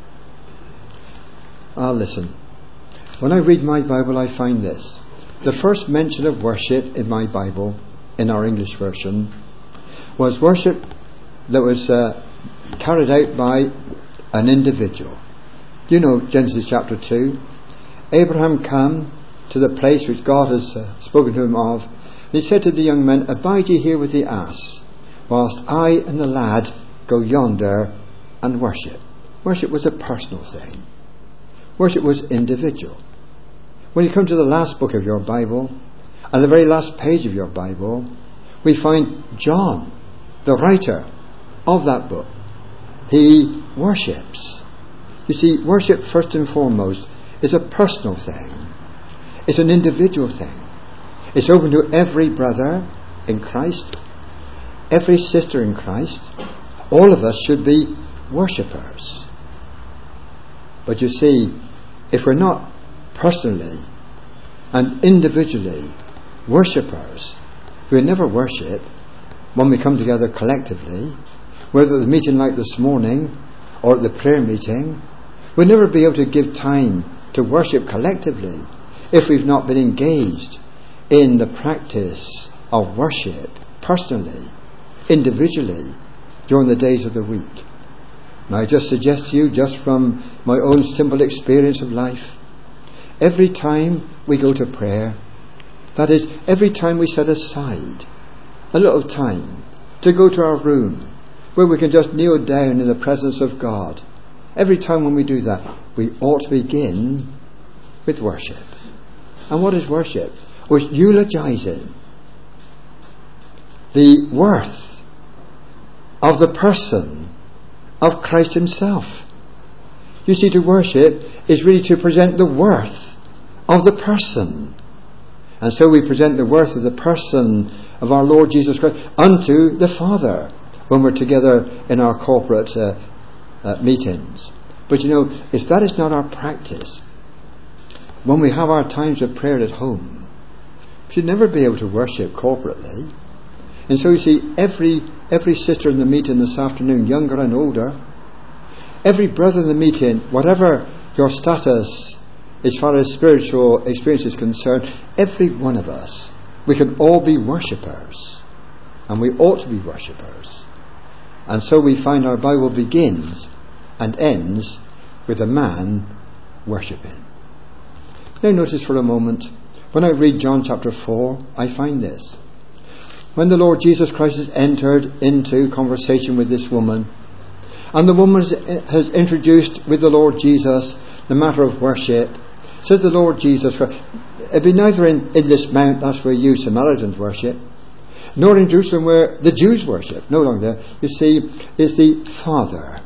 Listen. When I read my Bible, I find this. The first mention of worship in my Bible, in our English version, was worship that was carried out by an individual. You know Genesis chapter 2. Abraham came to the place which God has spoken to him of. And he said to the young men, "Abide ye here with the ass, whilst I and the lad go yonder and worship." Worship was a personal thing. Worship was individual. When you come to the last book of your Bible, and the very last page of your Bible, we find John, the writer of that book. He worships. You see, worship first and foremost is a personal thing. It's an individual thing. It's open to every brother in Christ, every sister in Christ. All of us should be worshippers. But you see, if we're not personally and individually worshippers, we'll never worship when we come together collectively, whether at the meeting like this morning or at the prayer meeting. We'll never be able to give time to worship collectively if we've not been engaged in the practice of worship personally, individually, during the days of the week. Now I just suggest to you, just from my own simple experience of life, every time we go to prayer, that is, every time we set aside a little time to go to our room where we can just kneel down in the presence of God, every time when we do that, we ought to begin with worship. And what is worship? Well, it's eulogizing the worth of the person of Christ himself. You see, to worship is really to present the worth of the person. And so we present the worth of the person of our Lord Jesus Christ unto the Father when we're together in our corporate meetings. But you know, if that is not our practice, when we have our times of prayer at home, we should never be able to worship corporately. And so you see, every sister in the meeting this afternoon, younger and older, every brother in the meeting, whatever your status as far as spiritual experience is concerned, every one of us, we can all be worshippers, and we ought to be worshippers. And so we find our Bible begins and ends with a man worshipping. Now notice for a moment, when I read John chapter 4, I find this. When the Lord Jesus Christ has entered into conversation with this woman, and the woman has introduced with the Lord Jesus the matter of worship, says the Lord Jesus Christ, it'd be neither in this mount, that's where you Samaritans worship, nor in Jerusalem where the Jews worship. No longer there. You see, it's the Father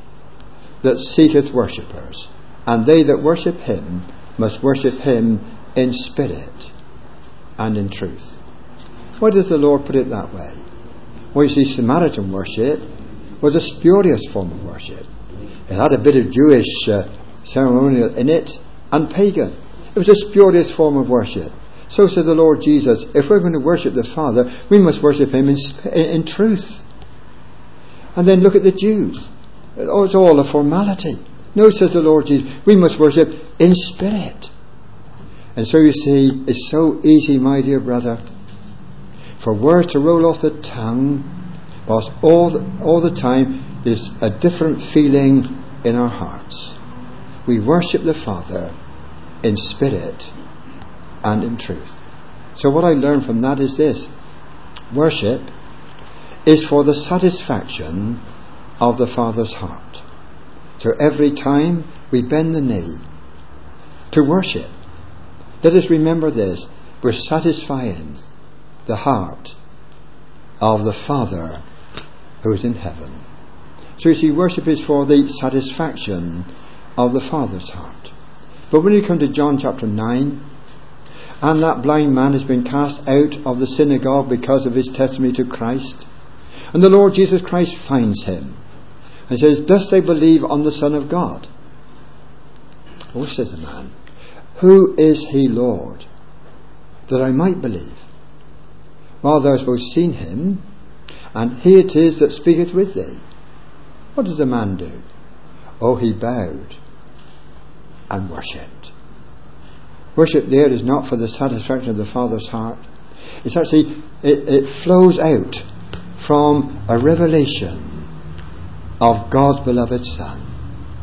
that seeketh worshippers, and they that worship him must worship him in spirit and in truth. Why does the Lord put it that way? Well, you see, Samaritan worship was a spurious form of worship. It had a bit of Jewish ceremonial in it, and pagan. It was a spurious form of worship. So said the Lord Jesus, if we're going to worship the Father, we must worship him in truth. And then look at the Jews. It's all a formality. No, says the Lord Jesus, we must worship in spirit. And so you see, it's so easy, my dear brother, for words to roll off the tongue, whilst all the time is a different feeling in our hearts. We worship the Father in spirit and in truth. So what I learn from that is this: worship is for the satisfaction of the Father's heart. So every time we bend the knee to worship, let us remember this: we're satisfying the heart of the Father who is in heaven. So you see, worship is for the satisfaction of the Father's heart. But when you come to John chapter 9, and that blind man has been cast out of the synagogue because of his testimony to Christ, and the Lord Jesus Christ finds him and says, dost thou believe on the Son of God? Oh, says the man, who is he, Lord, that I might believe? Well, thou hast both seen him, and he it is that speaketh with thee. What does the man do? Oh, he bowed and worshipped. Worship there is not for the satisfaction of the Father's heart. It's actually, it flows out from a revelation of God's beloved Son.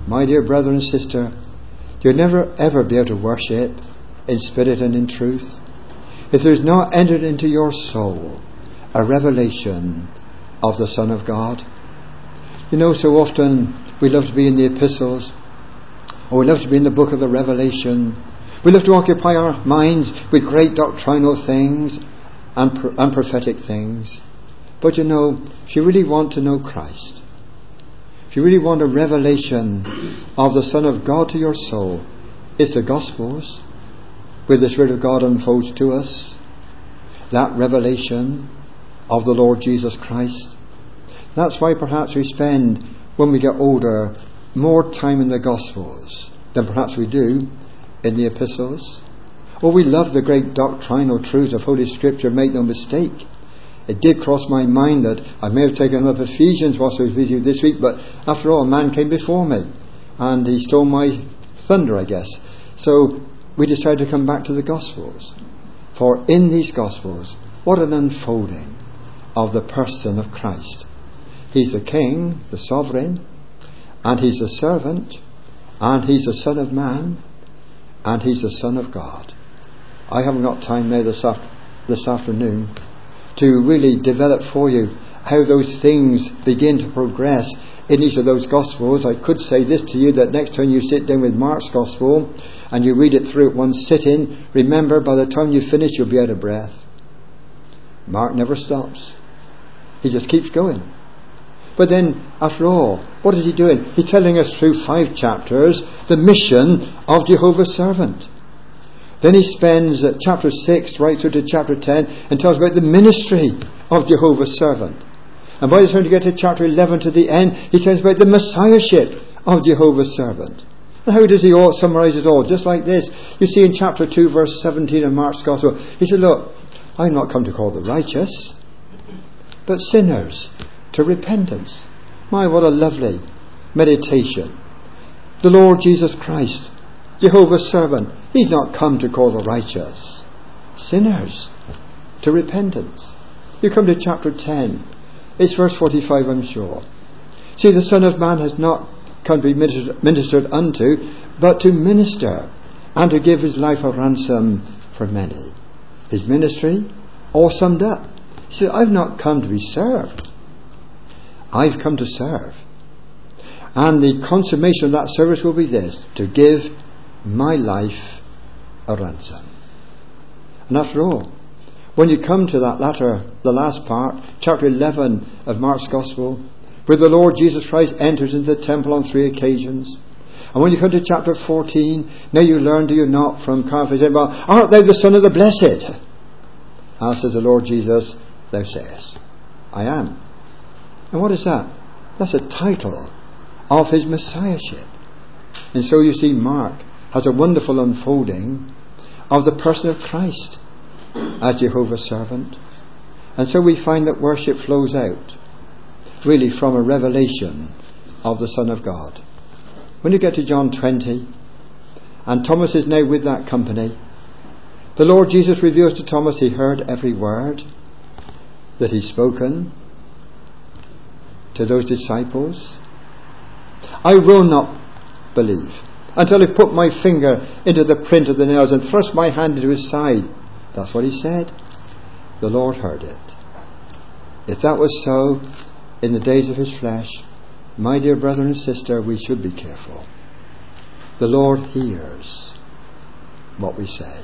my dear brother and sister, you'll never ever be able to worship in spirit and in truth if there is not entered into your soul a revelation of the Son of God. You know, so often we love to be in the epistles, or we love to be in the book of the Revelation. We love to occupy our minds with great doctrinal things and prophetic things. But you know, if you really want to know Christ, if you really want a revelation of the Son of God to your soul, it's the Gospels, where the Spirit of God unfolds to us that revelation of the Lord Jesus Christ. That's why perhaps we spend, when we get older, more time in the Gospels than perhaps we do in the epistles. Oh, we love the great doctrinal truths of Holy Scripture, make no mistake. It did cross my mind that I may have taken up Ephesians whilst I was with you this week, but after all, a man came before me and he stole my thunder, I guess. So we decided to come back to the Gospels. For in these Gospels, what an unfolding of the person of Christ. He's the King, the Sovereign, and He's the servant, and He's the Son of Man, and He's the Son of God. I haven't got time now this afternoon to really develop for you how those things begin to progress in each of those Gospels. I could say this to you, that next time you sit down with Mark's Gospel and you read it through at one sitting, remember, by the time you finish you'll be out of breath. Mark never stops. He just keeps going. But then, after all, what is he doing? He's telling us through 5 chapters the mission of Jehovah's servant. Then he spends chapter 6 right through to chapter 10 and tells about the ministry of Jehovah's servant. And by the time you get to chapter 11 to the end, he tells about the messiahship of Jehovah's servant. And how does he summarize it all? Just like this. You see in chapter 2 verse 17 of Mark's Gospel, he said, look, I'm not come to call the righteous, but sinners to repentance. My, what a lovely meditation. The Lord Jesus Christ, Jehovah's servant, He's not come to call the righteous, sinners to repentance. You come to chapter 10. It's verse 45, I'm sure. See, the Son of Man has not come to be ministered unto, but to minister and to give His life a ransom for many. His ministry, all summed up. He said, I've not come to be served. I've come to serve. And the consummation of that service will be this: to give my life a ransom. And after all, when you come to the last part, chapter 11 of Mark's Gospel, where the Lord Jesus Christ enters into the temple on 3 occasions, and when you come to chapter 14, now you learn, do you not, from Caiaphas, well, art thou the Son of the Blessed? And says the Lord Jesus, thou sayest, I am. And what is that? That's a title of His messiahship. And so you see, Mark has a wonderful unfolding of the person of Christ as Jehovah's servant. And so we find that worship flows out really from a revelation of the Son of God. When you get to John 20, and Thomas is now with that company, the Lord Jesus reveals to Thomas He heard every word that He's spoken to those disciples. I will not believe until I put my finger into the print of the nails and thrust my hand into His side. That's what He said. The Lord heard it. If that was so in the days of His flesh, my dear brother and sister, we should be careful. The Lord hears what we say.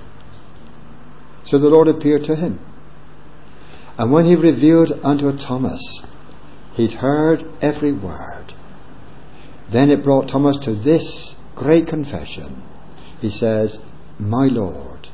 So the Lord appeared to him. And when He revealed unto Thomas, he'd heard every word. Then it brought Thomas to this great confession. He says, my Lord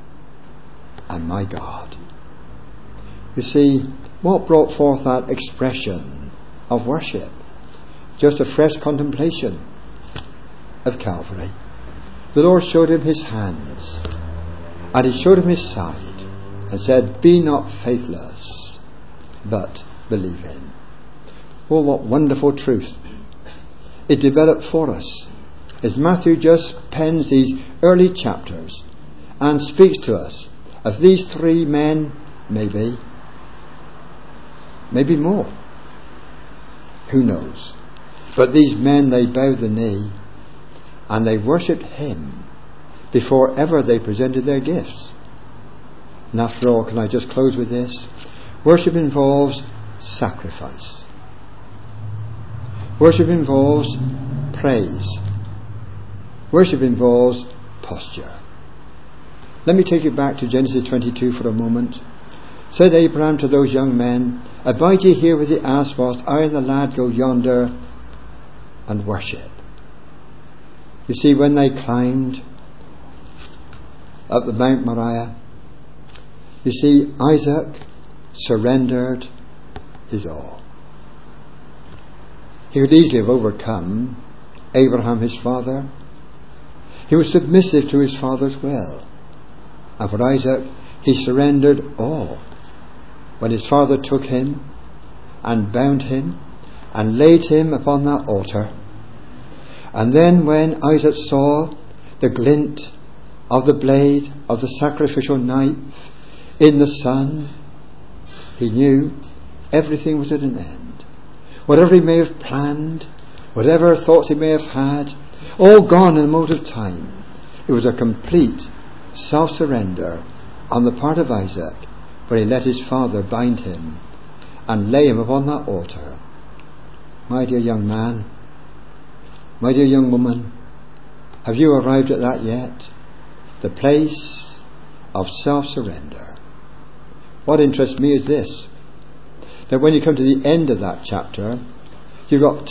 and my God. You see, what brought forth that expression of worship? Just a fresh contemplation of Calvary. The Lord showed him His hands, and He showed him His side, and said, be not faithless, but believing. Oh, what wonderful truth it developed for us as Matthew just pens these early chapters and speaks to us of these 3 men, maybe more, who knows, but these men, they bowed the knee and they worshipped him before ever they presented their gifts. And after all, can I just close with this? Worship involves sacrifice. Worship involves praise. Worship involves posture. Let me take you back to Genesis 22 for a moment. Said Abraham to those young men, "Abide ye here with the ass whilst I and the lad go yonder and worship." You see, when they climbed up the Mount Moriah, you see, Isaac surrendered his all. He could easily have overcome Abraham, his father. He was submissive to his father's will. And for Isaac, he surrendered all. When his father took him and bound him and laid him upon that altar, and then when Isaac saw the glint of the blade of the sacrificial knife in the sun, he knew everything was at an end. Whatever he may have planned, whatever thoughts he may have had, all gone in a moment of time. It was a complete self-surrender on the part of Isaac when he let his father bind him and lay him upon that altar. My dear young man, my dear young woman, have you arrived at that yet? The place of self-surrender. What interests me is this, that when you come to the end of that chapter, you got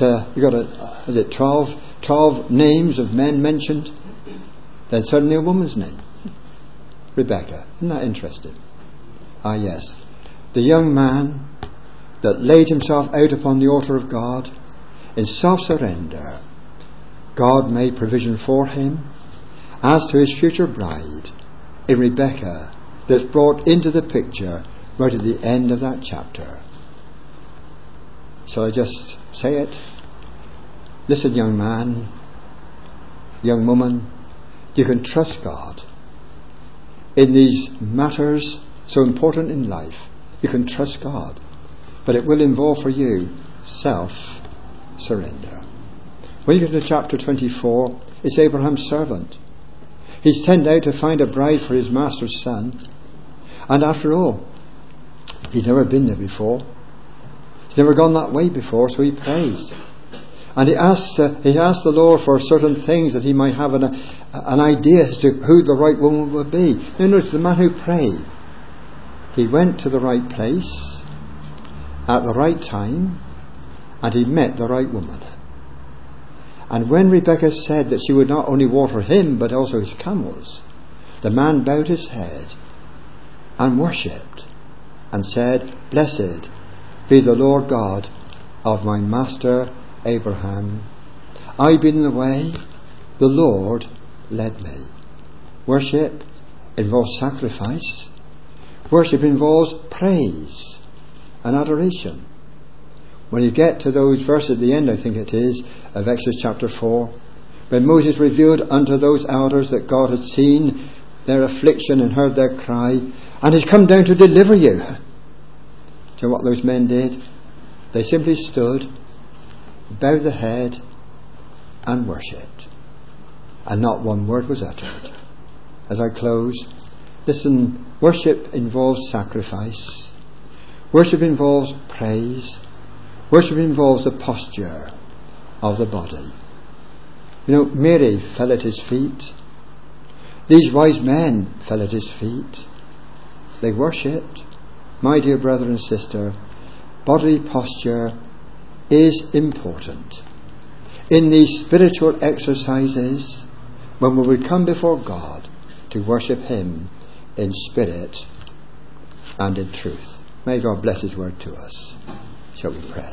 12 names of men mentioned, then suddenly a woman's name, Rebecca. Isn't that interesting? Ah, yes, the young man that laid himself out upon the altar of God in self-surrender. God made provision for him as to his future bride in Rebecca, that's brought into the picture right at the end of that chapter. Shall I just say it? Listen, young man, young woman, you can trust God in these matters so important in life. You can trust God, but it will involve for you self-surrender. When you get to chapter 24, it's Abraham's servant. He's sent out to find a bride for his master's son, and after all, he's never been there before. He's never gone that way before, so he prays. And he asked the Lord for certain things that he might have an idea as to who the right woman would be. Now notice, the man who prayed, he went to the right place at the right time, and he met the right woman. And when Rebecca said that she would not only water him but also his camels, the man bowed his head and worshipped and said, "Blessed be the Lord God of my master Abraham. I've been in the way, the Lord led me." Worship involves sacrifice. Worship involves praise and adoration. When you get to those verses at the end, I think it is, of Exodus chapter 4, when Moses revealed unto those elders that God had seen their affliction and heard their cry, and has come down to deliver you. Do you know what those men did? They simply stood, bowed the head, and worshipped. And not one word was uttered. As I close, listen, worship involves sacrifice. Worship involves praise. Worship involves the posture of the body. You know, Mary fell at his feet. These wise men fell at his feet. They worshipped. My dear brother and sister, bodily posture is important. In these spiritual exercises, when we would come before God to worship him in spirit and in truth. May God bless his word to us. Shall we pray?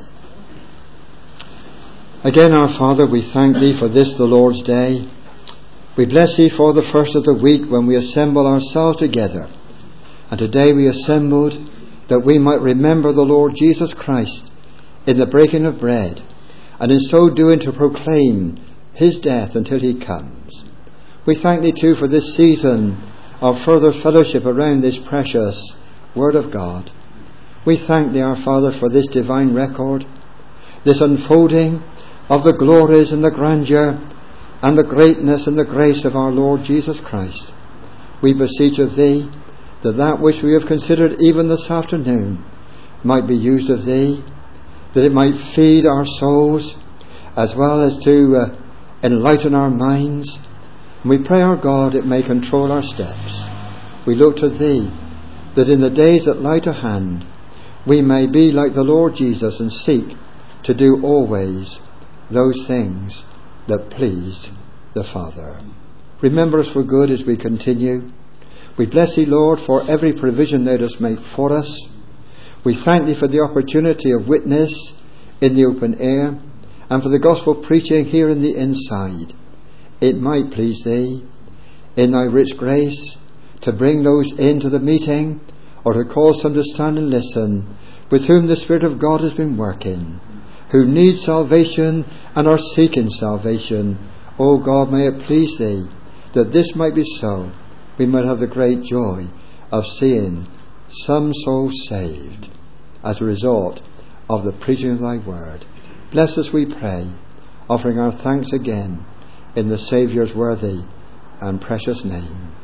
Again, our Father, we thank thee for this, the Lord's day. We bless thee for the first of the week when we assemble ourselves together. And today we assembled that we might remember the Lord Jesus Christ in the breaking of bread, and in so doing to proclaim his death until he comes. We thank thee too for this season of further fellowship around this precious Word of God. We thank thee, our Father, for this divine record, this unfolding of the glories and the grandeur and the greatness and the grace of our Lord Jesus Christ, we beseech of thee that that which we have considered even this afternoon might be used of thee, that it might feed our souls as well as to enlighten our minds. And we pray, our God, it may control our steps. We look to thee, that in the days that lie to hand we may be like the Lord Jesus and seek to do always those things that pleased the Father. Remember us for good as we continue. We bless thee, Lord, for every provision thou dost make for us. We thank thee for the opportunity of witness in the open air and for the gospel preaching here in the inside. It might please thee, in thy rich grace, to bring those into the meeting or to cause some to stand and listen with whom the Spirit of God has been working, who need salvation and are seeking salvation. O God, may it please thee that this might be so. We might have the great joy of seeing some souls saved as a result of the preaching of thy word. Bless us, we pray, offering our thanks again in the Saviour's worthy and precious name.